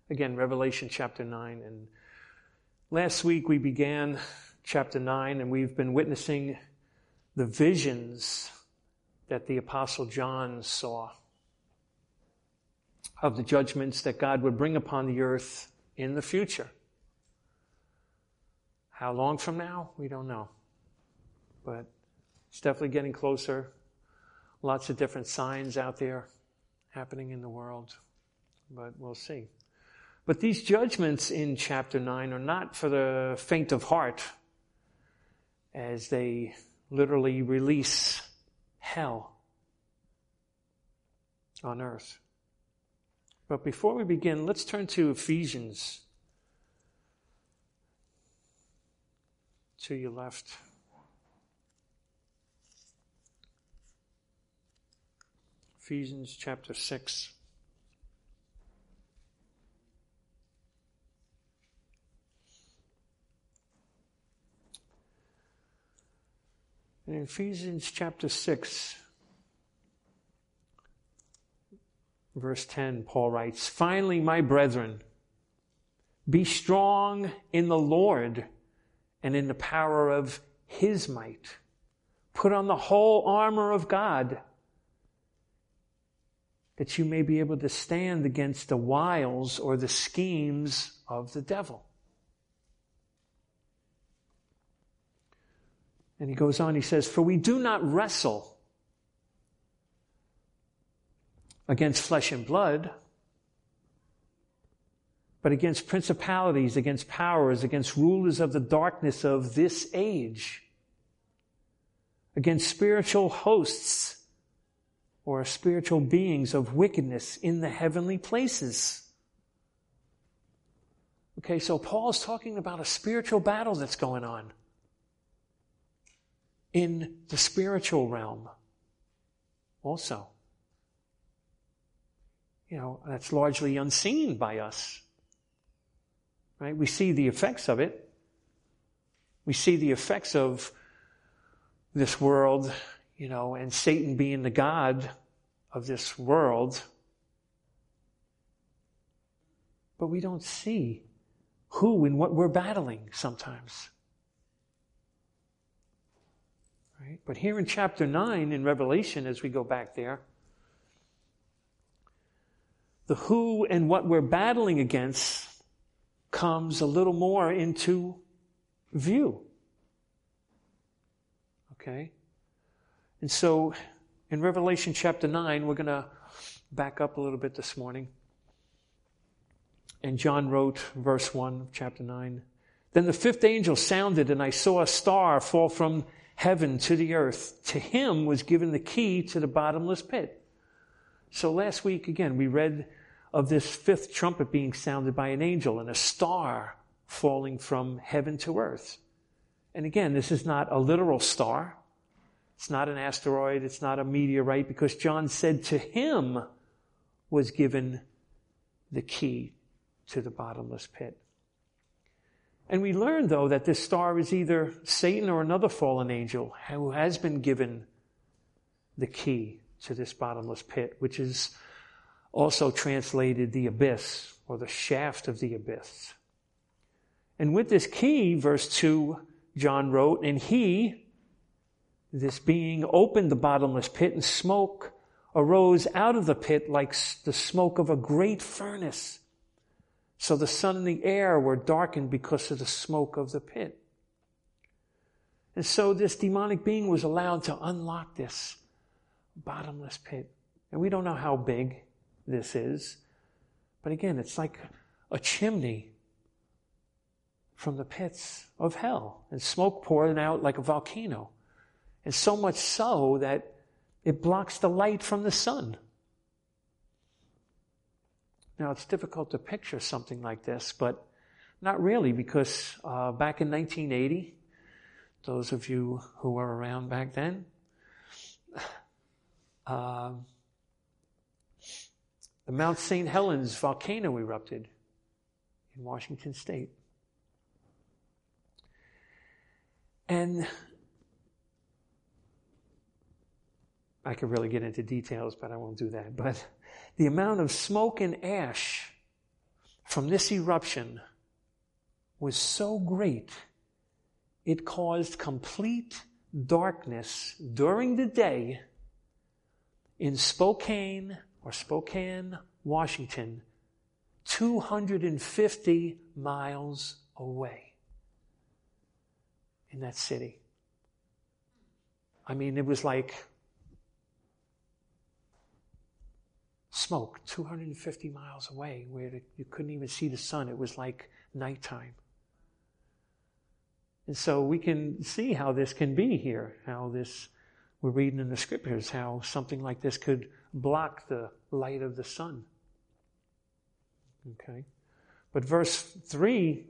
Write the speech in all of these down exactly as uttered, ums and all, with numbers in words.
again, Revelation chapter nine. And last week we began chapter nine, and we've been witnessing the visions that the Apostle John saw of the judgments that God would bring upon the earth in the future. How long from now? We don't know. But it's definitely getting closer. Lots of different signs out there happening in the world. But we'll see. But these judgments in chapter nine are not for the faint of heart, as they literally release hell on earth. But before we begin, let's turn to Ephesians. To your left. Ephesians chapter six. In Ephesians chapter six, verse ten, Paul writes, "Finally, my brethren, be strong in the Lord and in the power of His might. Put on the whole armor of God, that you may be able to stand against the wiles or the schemes of the devil." And he goes on, he says, "For we do not wrestle against flesh and blood, but against principalities, against powers, against rulers of the darkness of this age, against spiritual hosts or spiritual beings of wickedness in the heavenly places." Okay, so Paul's talking about a spiritual battle that's going on in the spiritual realm also. You know, that's largely unseen by us. Right? We see the effects of it. We see the effects of this world, you know, and Satan being the god of this world. But we don't see who and what we're battling sometimes. Right? But here in chapter nine in Revelation, as we go back there, the who and what we're battling against comes a little more into view. Okay? And so in Revelation chapter nine, we're going to back up a little bit this morning. And John wrote, verse one of chapter nine, "Then the fifth angel sounded, and I saw a star fall from heaven to the earth. To him was given the key to the bottomless pit." So last week, again, we read of this fifth trumpet being sounded by an angel and a star falling from heaven to earth. And again, this is not a literal star. It's not an asteroid. It's not a meteorite, because John said to him was given the key to the bottomless pit. And we learned, though, that this star is either Satan or another fallen angel who has been given the key to this bottomless pit, which is also translated the abyss, or the shaft of the abyss. And with this key, verse two, John wrote, "And he," this being, "opened the bottomless pit, and smoke arose out of the pit like the smoke of a great furnace. So the sun and the air were darkened because of the smoke of the pit." And so this demonic being was allowed to unlock this bottomless pit. And we don't know how big this is. But again, it's like a chimney from the pits of hell, and smoke pouring out like a volcano. And so much so that it blocks the light from the sun. Now, it's difficult to picture something like this, but not really, because uh, back in nineteen eighty, those of you who were around back then, uh, the Mount Saint Helens volcano erupted in Washington State. And I could really get into details, but I won't do that. But the amount of smoke and ash from this eruption was so great, it caused complete darkness during the day in Spokane or Spokane, Washington, two hundred fifty miles away in that city. I mean, it was like smoke two hundred fifty miles away where you couldn't even see the sun. It was like nighttime. And so we can see how this can be here, how this, we're reading in the scriptures, how something like this could block the light of the sun. Okay. But verse three,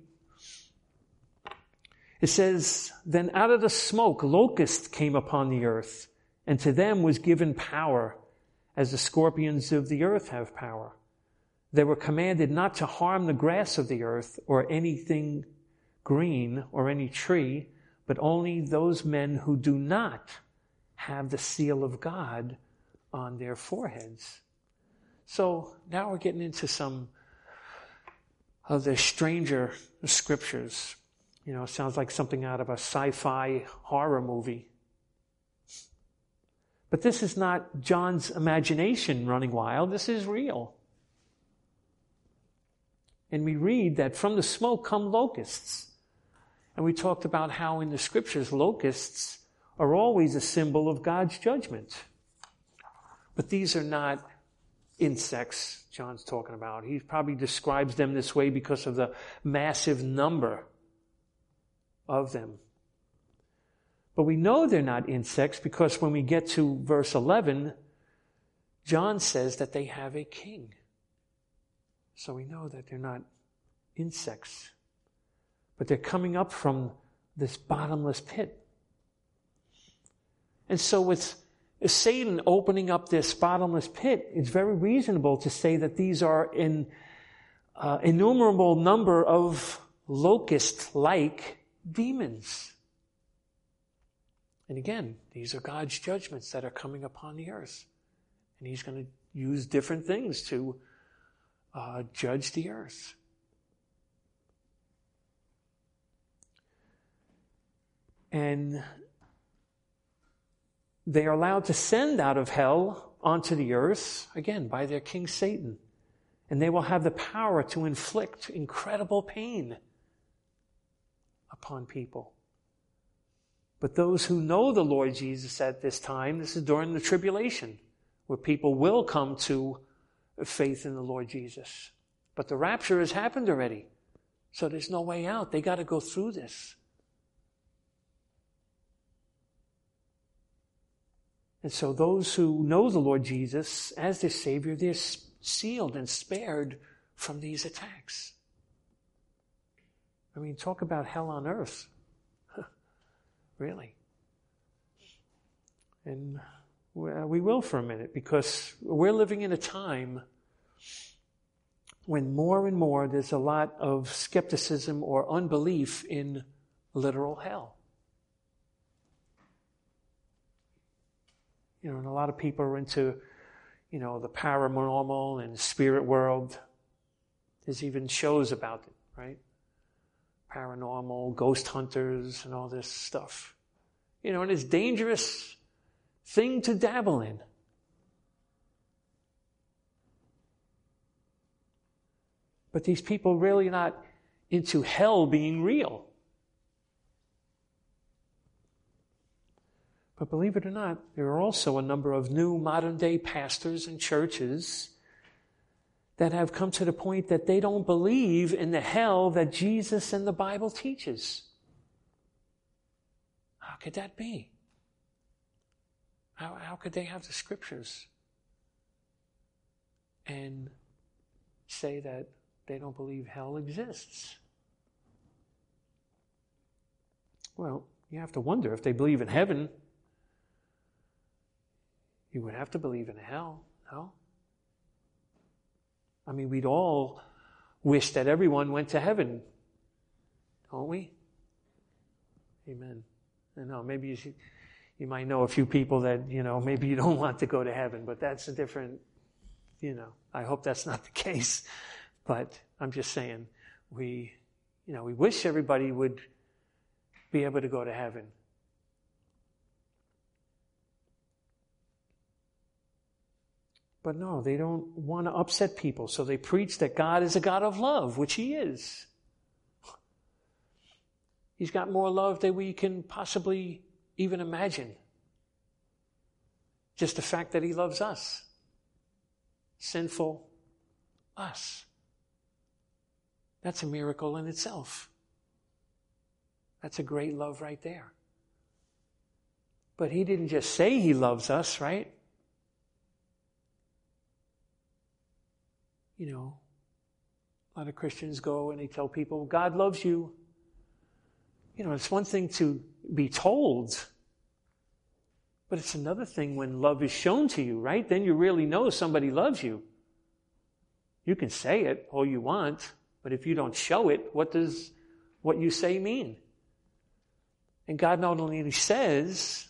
it says, "Then out of the smoke locusts came upon the earth, and to them was given power, as the scorpions of the earth have power. They were commanded not to harm the grass of the earth or anything green or any tree, but only those men who do not have the seal of God on their foreheads." So now we're getting into some of the stranger scriptures. You know, it sounds like something out of a sci-fi horror movie. But this is not John's imagination running wild. This is real. And we read that from the smoke come locusts. And we talked about how in the scriptures, locusts are always a symbol of God's judgment. But these are not insects John's talking about. He probably describes them this way because of the massive number of them. But we know they're not insects because when we get to verse eleven, John says that they have a king. So we know that they're not insects. But they're coming up from this bottomless pit. And so with Satan opening up this bottomless pit, it's very reasonable to say that these are an uh, innumerable number of locust-like demons. And again, these are God's judgments that are coming upon the earth. And he's going to use different things to uh, judge the earth. And they are allowed to send out of hell onto the earth, again, by their king Satan. And they will have the power to inflict incredible pain upon people. But those who know the Lord Jesus at this time, this is during the tribulation, where people will come to faith in the Lord Jesus. But the rapture has happened already. So there's no way out. They got to go through this. And so those who know the Lord Jesus as their Savior, they're sealed and spared from these attacks. I mean, talk about hell on earth. Really. And we will for a minute, because we're living in a time when more and more there's a lot of skepticism or unbelief in literal hell. You know, and a lot of people are into, you know, the paranormal and spirit world. There's even shows about it, right? Paranormal, ghost hunters, and all this stuff. You know, and it's a dangerous thing to dabble in. But these people really not into hell being real. But believe it or not, there are also a number of new modern-day pastors and churches that have come to the point that they don't believe in the hell that Jesus and the Bible teaches. How could that be? How, how could they have the scriptures and say that they don't believe hell exists? Well, you have to wonder, if they believe in heaven, you would have to believe in hell, no? I mean, we'd all wish that everyone went to heaven, don't we? Amen. I know, maybe you should, you might know a few people that, you know, maybe you don't want to go to heaven, but that's a different, you know, I hope that's not the case. But I'm just saying, we, you know, we wish everybody would be able to go to heaven. But no, they don't want to upset people, so they preach that God is a God of love, which He is. He's got more love than we can possibly even imagine. Just the fact that He loves us. Sinful us. That's a miracle in itself. That's a great love right there. But He didn't just say He loves us, right? You know, a lot of Christians go and they tell people, God loves you. You know, it's one thing to be told, but it's another thing when love is shown to you, right? Then you really know somebody loves you. You can say it all you want, but if you don't show it, what does what you say mean? And God not only says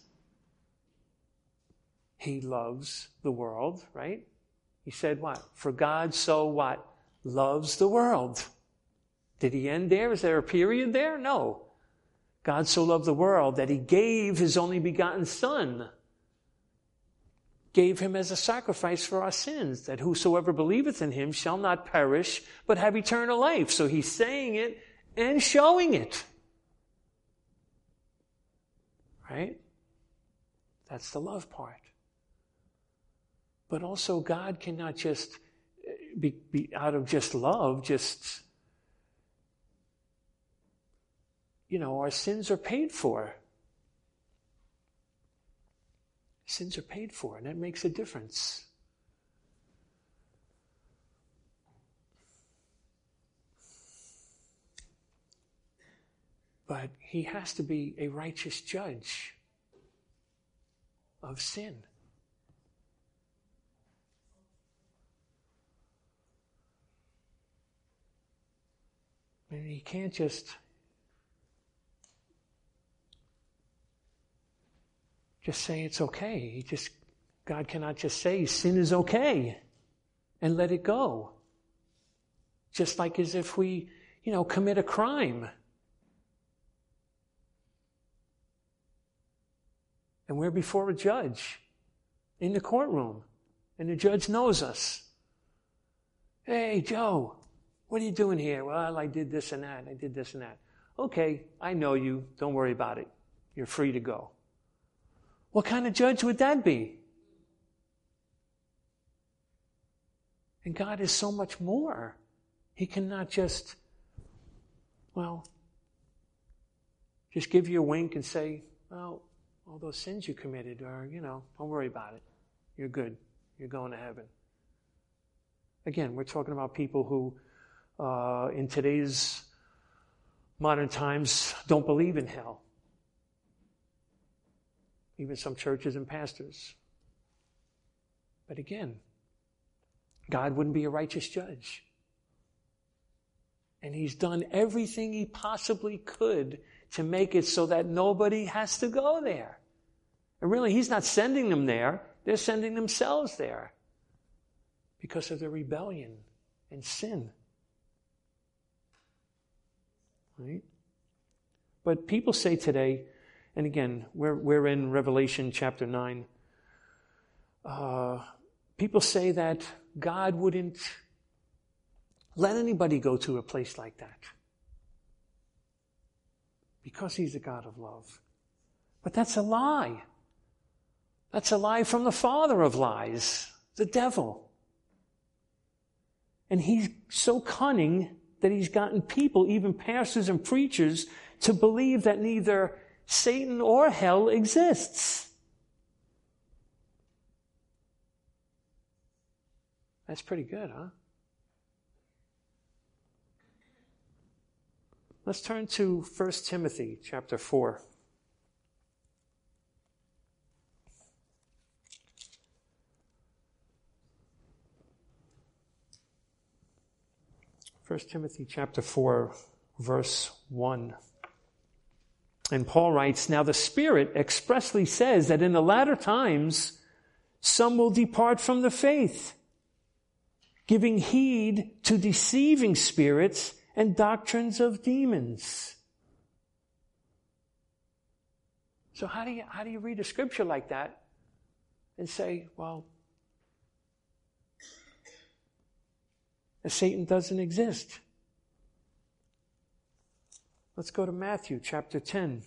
He loves the world, right? He said what? For God so what? Loves the world. Did He end there? Is there a period there? No. God so loved the world that He gave His only begotten Son. Gave Him as a sacrifice for our sins, that whosoever believeth in Him shall not perish, but have eternal life. So He's saying it and showing it. Right? That's the love part. But also God cannot just be, be out of just love, just, you know, our sins are paid for. Sins are paid for, and that makes a difference. But He has to be a righteous judge of sin. And He can't just just say it's okay. He just God cannot just say sin is okay and let it go. Just like as if we, you know, commit a crime. And we're before a judge in the courtroom. And the judge knows us. Hey, Joe, what are you doing here? Well, I did this and that. I did this and that. Okay, I know you. Don't worry about it. You're free to go. What kind of judge would that be? And God is so much more. He cannot just, well, just give you a wink and say, well, all those sins you committed are, you know, don't worry about it. You're good. You're going to heaven. Again, we're talking about people who, uh, in today's modern times, don't believe in hell. Even some churches and pastors. But again, God wouldn't be a righteous judge. And He's done everything He possibly could to make it so that nobody has to go there. And really, He's not sending them there. They're sending themselves there because of their rebellion and sin. Right? But people say today, and again, we're, we're in Revelation chapter nine, uh, people say that God wouldn't let anybody go to a place like that because He's a God of love. But that's a lie. That's a lie from the father of lies, the devil. And he's so cunning that he's gotten people, even pastors and preachers, to believe that neither Satan or hell exists. That's pretty good, huh? Let's turn to First Timothy chapter four. First Timothy chapter four, verse one. And Paul writes, "Now the Spirit expressly says that in the latter times some will depart from the faith, giving heed to deceiving spirits and doctrines of demons. So how do you, how do you read a scripture like that and say, well, Satan doesn't exist? Let's go to Matthew chapter ten.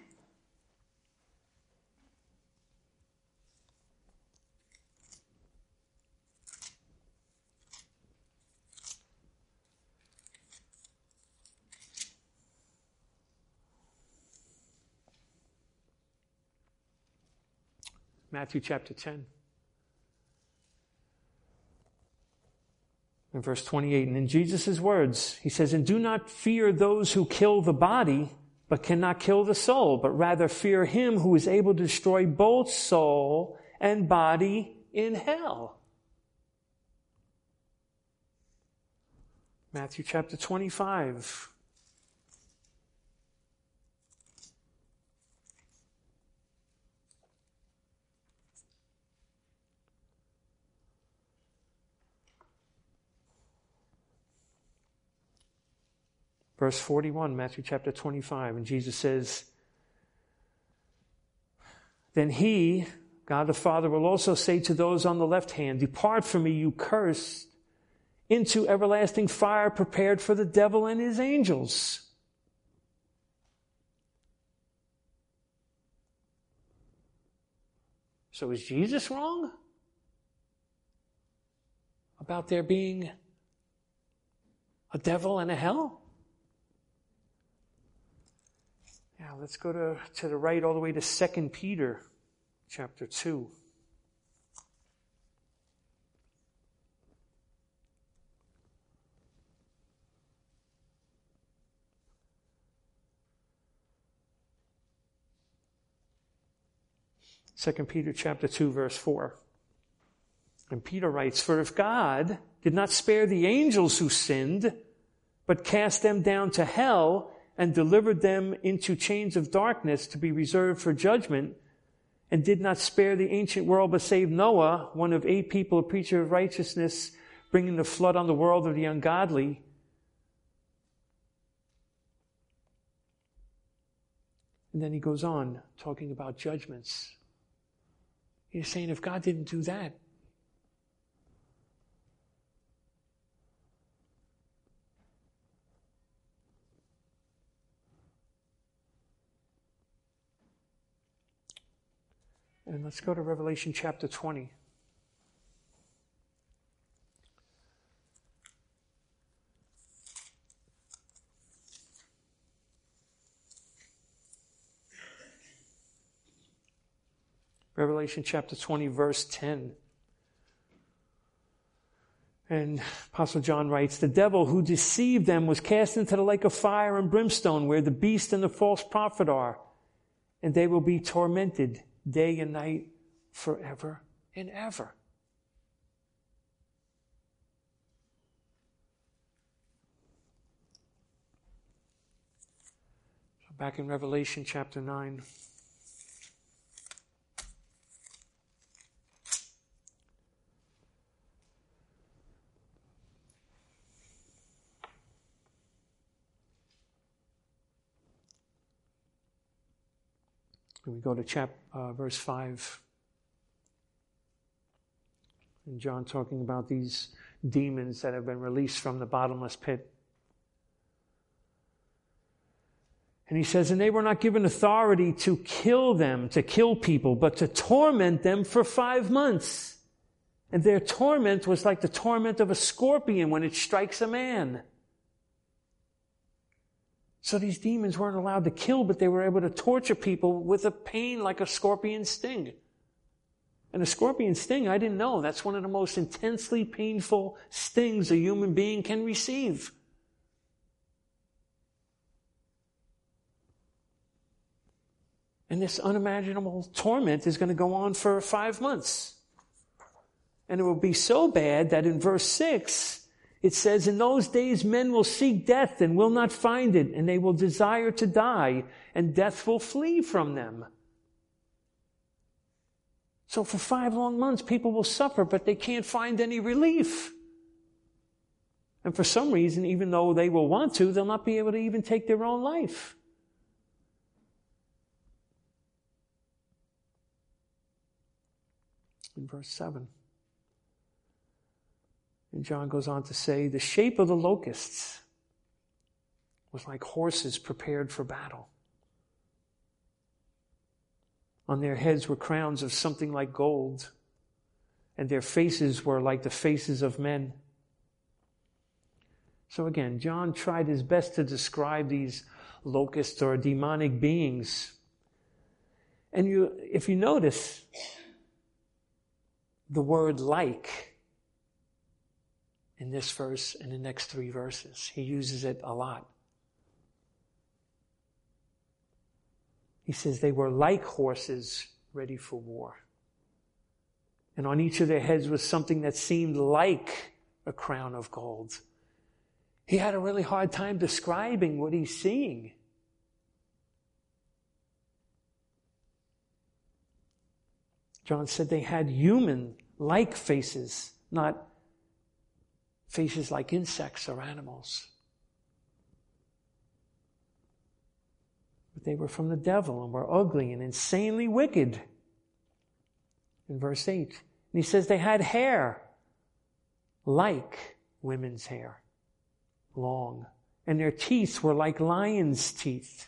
Matthew chapter ten. In verse twenty-eight, and in Jesus' words, he says, and do not fear those who kill the body, but cannot kill the soul, but rather fear him who is able to destroy both soul and body in hell. Matthew chapter twenty-five. Verse forty-one, Matthew chapter twenty-five, and Jesus says, then he, God the Father, will also say to those on the left hand, depart from me, you cursed, into everlasting fire prepared for the devil and his angels. So is Jesus wrong about there being a devil and a hell? Now, let's go to, to the right all the way to Second Peter chapter two. Second Peter chapter two, verse four. And Peter writes, for if God did not spare the angels who sinned, but cast them down to hell, and delivered them into chains of darkness to be reserved for judgment, and did not spare the ancient world, but saved Noah, one of eight people, a preacher of righteousness, bringing the flood on the world of the ungodly. And then he goes on talking about judgments. He's saying if God didn't do that, and let's go to Revelation chapter twenty. Revelation chapter twenty, verse ten. And Apostle John writes, the devil who deceived them was cast into the lake of fire and brimstone, where the beast and the false prophet are, and they will be tormented day and night forever and ever. So back in Revelation chapter nine. And we go to chap, uh, verse five. And John talking about these demons that have been released from the bottomless pit. And he says, and they were not given authority to kill them, to kill people, but to torment them for five months. And their torment was like the torment of a scorpion when it strikes a man. So these demons weren't allowed to kill, but they were able to torture people with a pain like a scorpion sting. And a scorpion sting, I didn't know, that's one of the most intensely painful stings a human being can receive. And this unimaginable torment is going to go on for five months. And it will be so bad that in verse six, it says, in those days men will seek death and will not find it, and they will desire to die, and death will flee from them. So for five long months, people will suffer, but they can't find any relief. And for some reason, even though they will want to, they'll not be able to even take their own life. In verse seven. And John goes on to say, the shape of the locusts was like horses prepared for battle. On their heads were crowns of something like gold, and their faces were like the faces of men. So again, John tried his best to describe these locusts or demonic beings. And you, if you notice, the word like in this verse and the next three verses, he uses it a lot. He says they were like horses ready for war. And on each of their heads was something that seemed like a crown of gold. He had a really hard time describing what he's seeing. John said they had human-like faces, not faces like insects or animals. But they were from the devil and were ugly and insanely wicked. In verse eight. And he says they had hair like women's hair, long. And their teeth were like lions' teeth.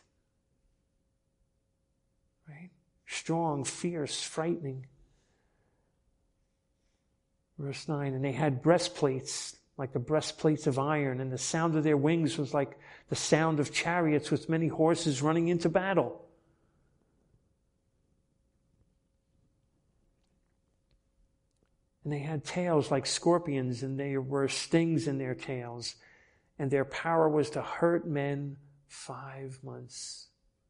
Right? Strong, fierce, frightening. Verse nine. And they had breastplates like the breastplates of iron, and the sound of their wings was like the sound of chariots with many horses running into battle. And they had tails like scorpions, and there were stings in their tails, and their power was to hurt men five months.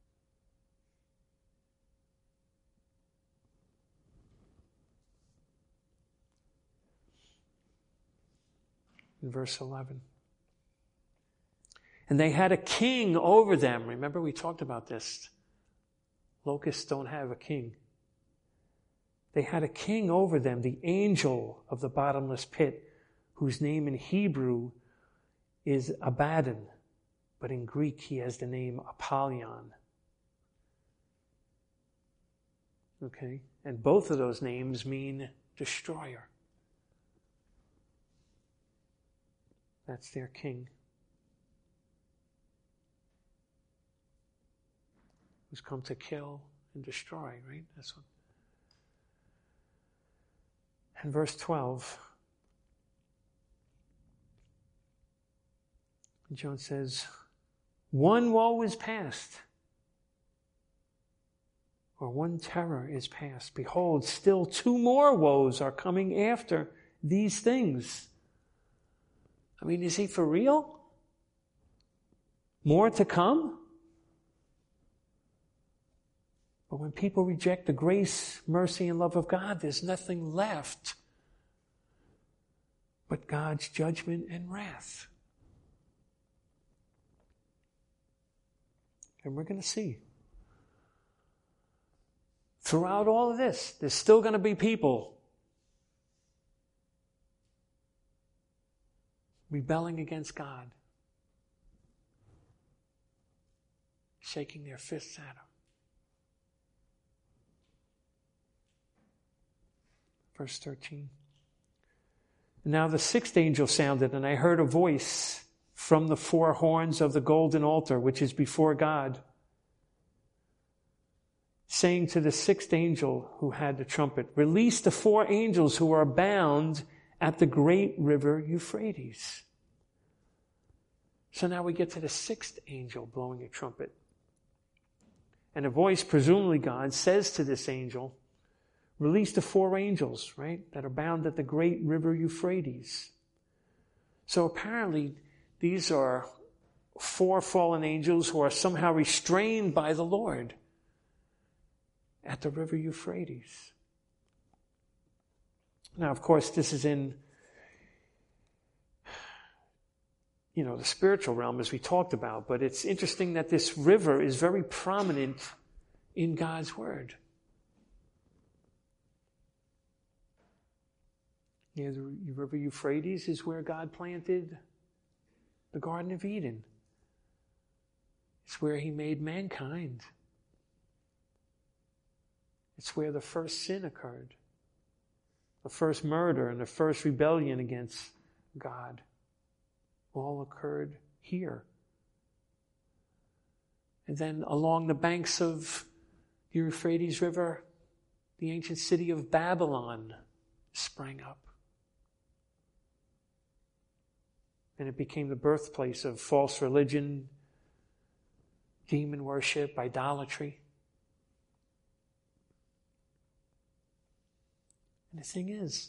In verse eleven. And they had a king over them. Remember, we talked about this. Locusts don't have a king. They had a king over them, the angel of the bottomless pit, whose name in Hebrew is Abaddon, but in Greek he has the name Apollyon. Okay? And both of those names mean destroyer. That's their king. Who's come to kill and destroy, right? That's what. And verse twelve. John says, one woe is past, or one terror is past. Behold, still two more woes are coming after these things. I mean, is he for real? More to come? But when people reject the grace, mercy, and love of God, there's nothing left but God's judgment and wrath. And we're going to see. Throughout all of this, there's still going to be people rebelling against God, shaking their fists at him. Verse thirteen. Now the sixth angel sounded, and I heard a voice from the four horns of the golden altar, which is before God, saying to the sixth angel who had the trumpet, release the four angels who are bound at the great river Euphrates. So now we get to the sixth angel blowing a trumpet. And a voice, presumably God, says to this angel, release the four angels, right, that are bound at the great river Euphrates. So apparently these are four fallen angels who are somehow restrained by the Lord at the river Euphrates. Now, of course, this is in, you know, the spiritual realm, as we talked about, but it's interesting that this river is very prominent in God's Word. Yeah, the river Euphrates is where God planted the Garden of Eden. It's where he made mankind. It's where the first sin occurred. The first murder and the first rebellion against God all occurred here. And then along the banks of the Euphrates River, the ancient city of Babylon sprang up. And it became the birthplace of false religion, demon worship, idolatry. And the thing is,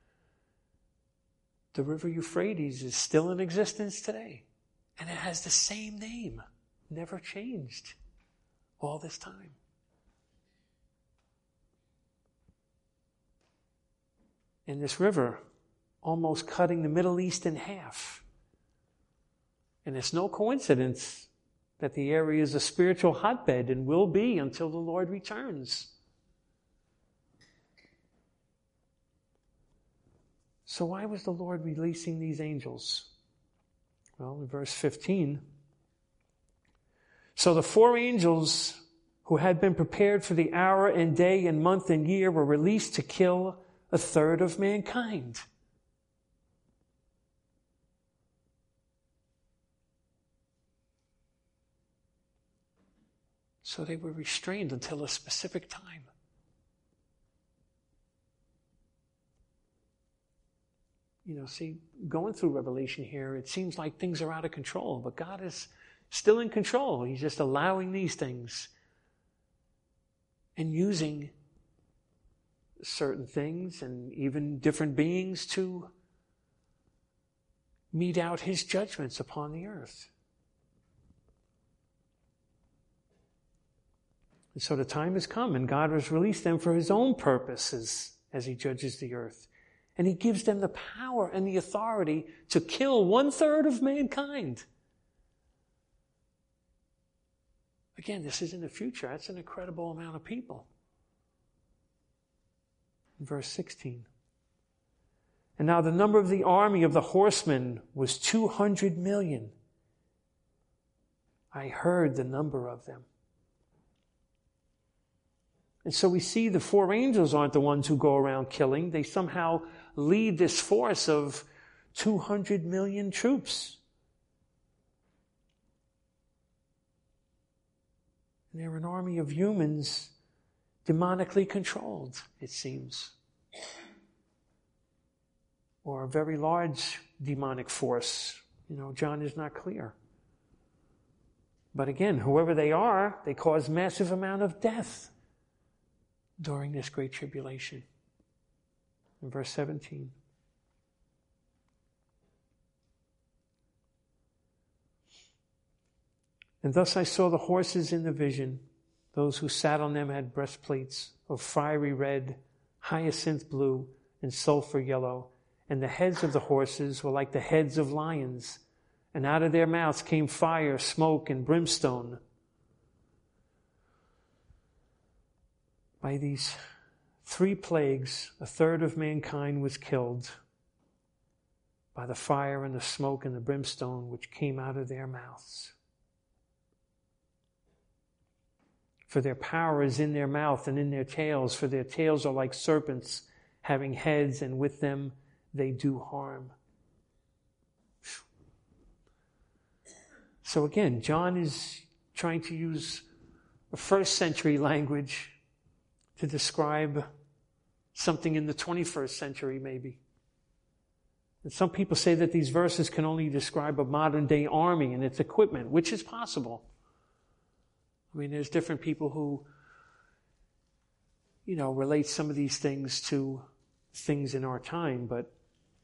the river Euphrates is still in existence today. And it has the same name. Never changed all this time. And this river almost cutting the Middle East in half. And it's no coincidence that the area is a spiritual hotbed and will be until the Lord returns. So why was the Lord releasing these angels? Well, in verse fifteen, so the four angels who had been prepared for the hour and day and month and year were released to kill a third of mankind. So they were restrained until a specific time. You know, see, going through Revelation here, it seems like things are out of control, but God is still in control. He's just allowing these things and using certain things and even different beings to mete out his judgments upon the earth. And so the time has come, and God has released them for his own purposes as he judges the earth. And he gives them the power and the authority to kill one third of mankind. Again, this is in the future. That's an incredible amount of people. Verse sixteen. And now the number of the army of the horsemen was two hundred million. I heard the number of them. And so we see the four angels aren't the ones who go around killing. They somehow lead this force of two hundred million troops. And they're an army of humans demonically controlled, it seems. Or a very large demonic force. You know, John is not clear. But again, whoever they are, they cause massive amount of death during this great tribulation. In verse seventeen. And thus I saw the horses in the vision. Those who sat on them had breastplates of fiery red, hyacinth blue, and sulfur yellow. And the heads of the horses were like the heads of lions. And out of their mouths came fire, smoke, and brimstone. By these three plagues, a third of mankind was killed by the fire and the smoke and the brimstone which came out of their mouths. For their power is in their mouth and in their tails, for their tails are like serpents, having heads, and with them they do harm. So again, John is trying to use a first century language to describe something in the twenty-first century, maybe. And some people say that these verses can only describe a modern day army and its equipment, which is possible. I mean, there's different people who, you know, relate some of these things to things in our time, but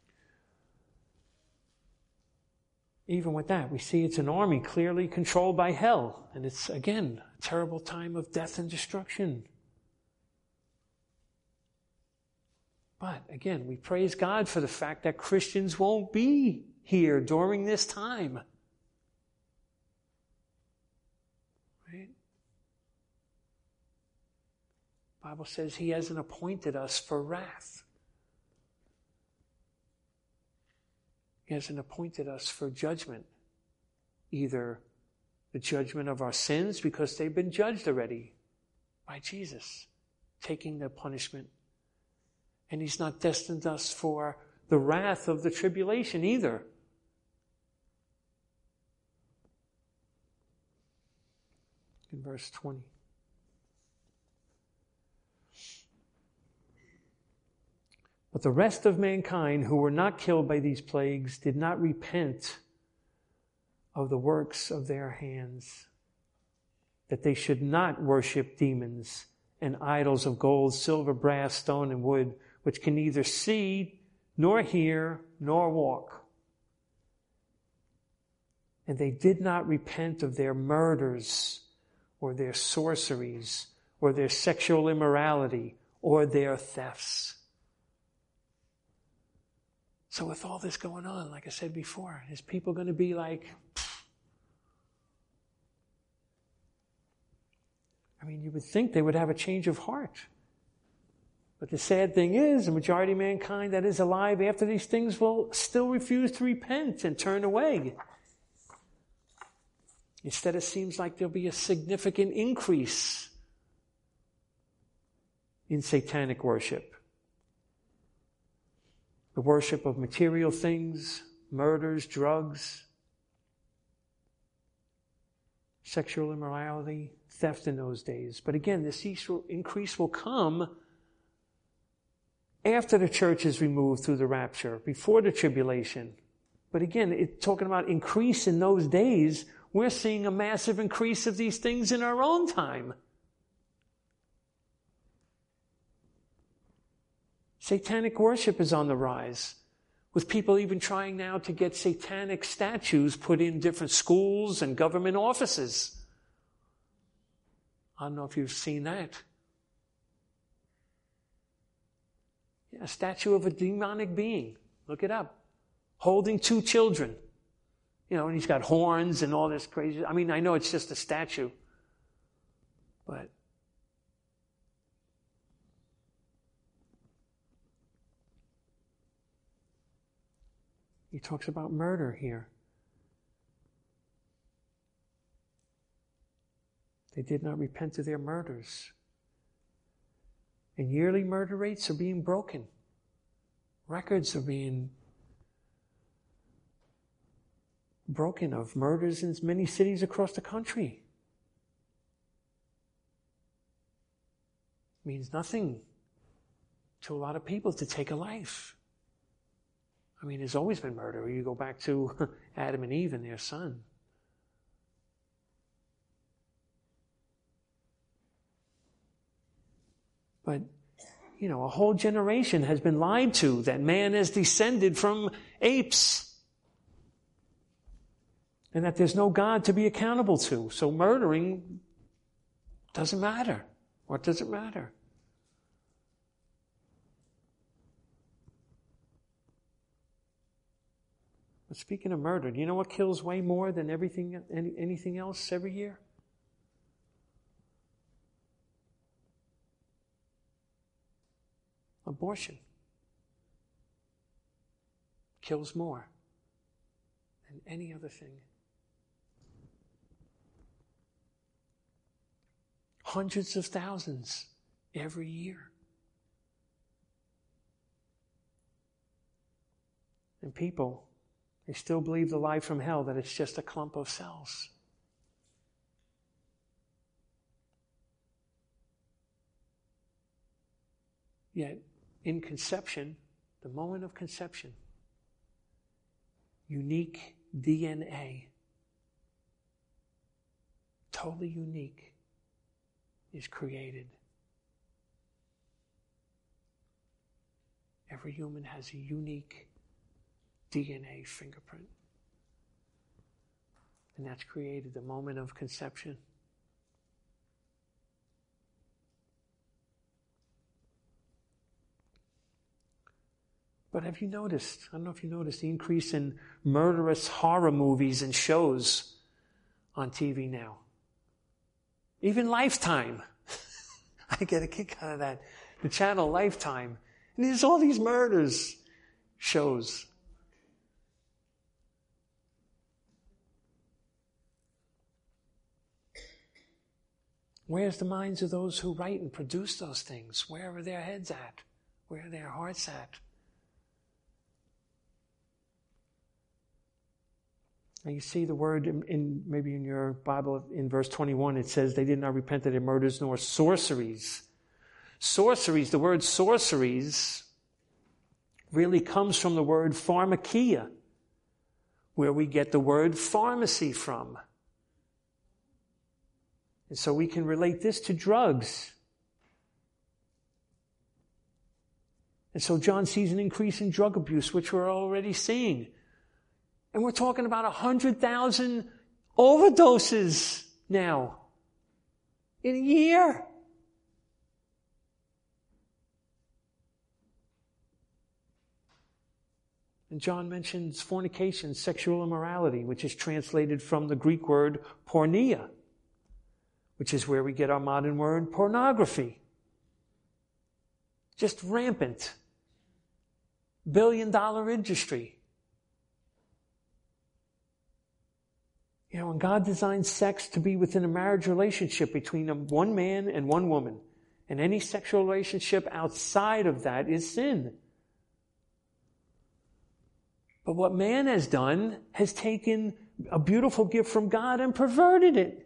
even with that, we see it's an army clearly controlled by hell. And it's, again, a terrible time of death and destruction. But, again, we praise God for the fact that Christians won't be here during this time. Right? The Bible says he hasn't appointed us for wrath. He hasn't appointed us for judgment. either the judgment of our sins, because they've been judged already by Jesus, taking their punishment. And he's not destined us for the wrath of the tribulation either. In verse twenty. But the rest of mankind who were not killed by these plagues did not repent of the works of their hands, that they should not worship demons and idols of gold, silver, brass, stone, and wood, which can neither see, nor hear, nor walk. And they did not repent of their murders, or their sorceries, or their sexual immorality, or their thefts. So with all this going on, like I said before, is people going to be like, I mean, you would think they would have a change of heart. But the sad thing is, the majority of mankind that is alive after these things will still refuse to repent and turn away. Instead, it seems like there'll be a significant increase in satanic worship. The worship of material things, murders, drugs, sexual immorality, theft in those days. But again, this increase will come after the church is removed through the rapture, before the tribulation. But again, it's talking about increase in those days. We're seeing a massive increase of these things in our own time. Satanic worship is on the rise, with people even trying now to get satanic statues put in different schools and government offices. I don't know if you've seen that. Yeah, a statue of a demonic being. Look it up. Holding two children. You know, and he's got horns and all this crazy. I mean, I know it's just a statue. But he talks about murder here. They did not repent of their murders. And yearly murder rates are being broken. Records are being broken of murders in many cities across the country. It means nothing to a lot of people to take a life. I mean, there's always been murder. You go back to Adam and Eve and their son. But, you know, a whole generation has been lied to that man has descended from apes. And that there's no God to be accountable to. So murdering doesn't matter. What does it matter? But speaking of murder, do you know what kills way more than everything, any, anything else every year? Abortion. Kills more than any other thing. Hundreds of thousands every year. And people, they still believe the lie from hell that it's just a clump of cells. Yet, in conception, the moment of conception, unique D N A, totally unique, is created. Every human has a unique D N A fingerprint. And that's created the moment of conception. But have you noticed, I don't know if you noticed, the increase in murderous horror movies and shows on T V now? Even Lifetime. I get a kick out of that. The channel Lifetime. And there's all these murders shows. Where's the minds of those who write and produce those things? Where are their heads at? Where are their hearts at? And you see the word in, in maybe in your Bible in verse twenty-one, it says they did not repent of their murders nor sorceries. Sorceries, the word sorceries really comes from the word pharmakia, where we get the word pharmacy from. And so we can relate this to drugs. And so John sees an increase in drug abuse, which we're already seeing. And we're talking about one hundred thousand overdoses now in a year. And John mentions fornication, sexual immorality, which is translated from the Greek word porneia, which is where we get our modern word pornography. Just rampant. Billion dollar industry. You know, and God designed sex to be within a marriage relationship between one man and one woman. And any sexual relationship outside of that is sin. But what man has done has taken a beautiful gift from God and perverted it.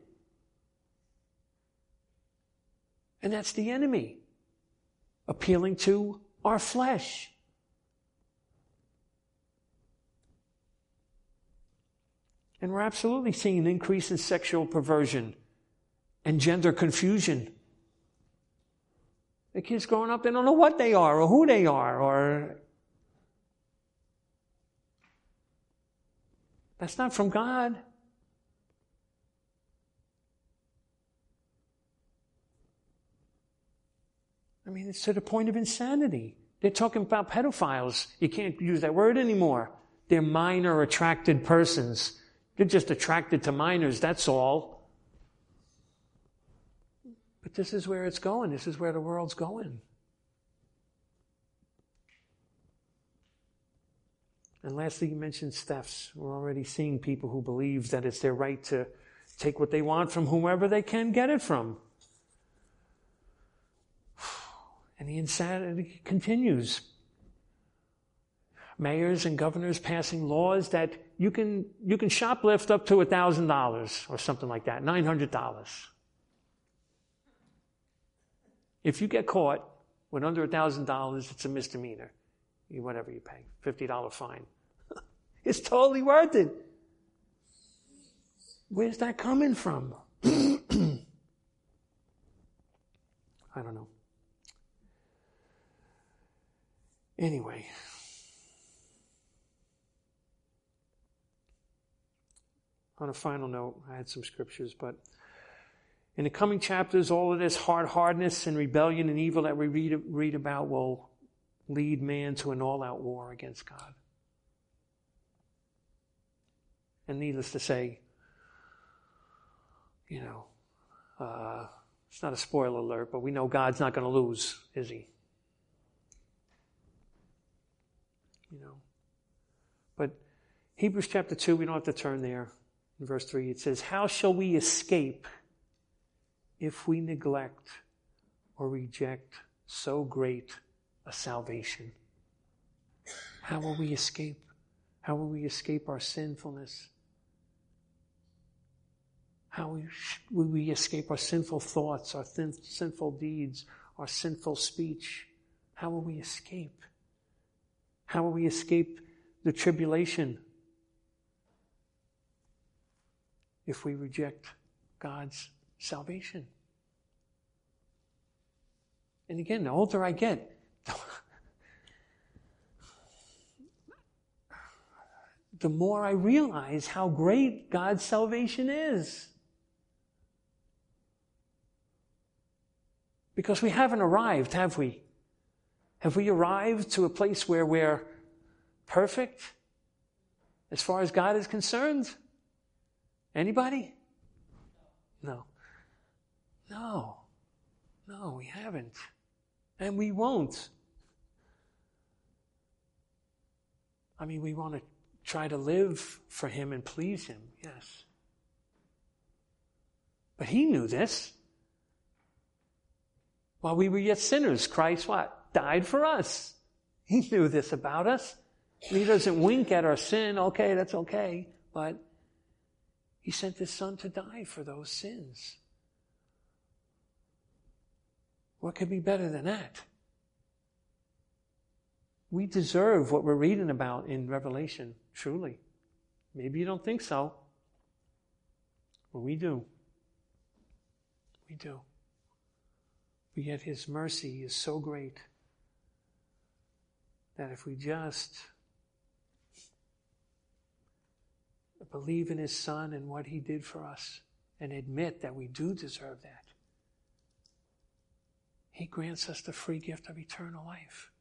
And that's the enemy, appealing to our flesh. And we're absolutely seeing an increase in sexual perversion and gender confusion. The kids growing up, they don't know what they are or who they are, or that's not from God. I mean, it's to the point of insanity. They're talking about pedophiles. You can't use that word anymore. They're minor attracted persons. They're just attracted to minors, that's all. But this is where it's going. This is where the world's going. And lastly, you mentioned thefts. We're already seeing people who believe that it's their right to take what they want from whomever they can get it from. And the insanity continues. Mayors and governors passing laws that you can you can shoplift up to one thousand dollars or something like that, nine hundred dollars. If you get caught with under one thousand dollars, it's a misdemeanor. You, whatever you pay, fifty dollars fine. It's totally worth it. Where's that coming from? I don't know. Anyway. On a final note, I had some scriptures, but in the coming chapters, all of this hard-hardness and rebellion and evil that we read, read about will lead man to an all-out war against God. And needless to say, you know, uh, it's not a spoiler alert, but we know God's not going to lose, is he? You know. But Hebrews chapter two, we don't have to turn there. In verse three, it says, how shall we escape if we neglect or reject so great a salvation? How will we escape? How will we escape our sinfulness? How will we escape our sinful thoughts, our thin, sinful deeds, our sinful speech? How will we escape? How will we escape the tribulation if we reject God's salvation? And again, the older I get, the more I realize how great God's salvation is. Because we haven't arrived, have we? Have we arrived to a place where we're perfect as far as God is concerned? Anybody? No. No. No, we haven't. And we won't. I mean, we want to try to live for Him and please Him, yes. But He knew this. While we were yet sinners, Christ what? Died for us. He knew this about us. He doesn't wink at our sin. Okay, that's okay. But he sent his son to die for those sins. What could be better than that? We deserve what we're reading about in Revelation, truly. Maybe you don't think so. But we do. We do. But yet his mercy is so great that if we just believe in his son and what he did for us and admit that we do deserve that, he grants us the free gift of eternal life.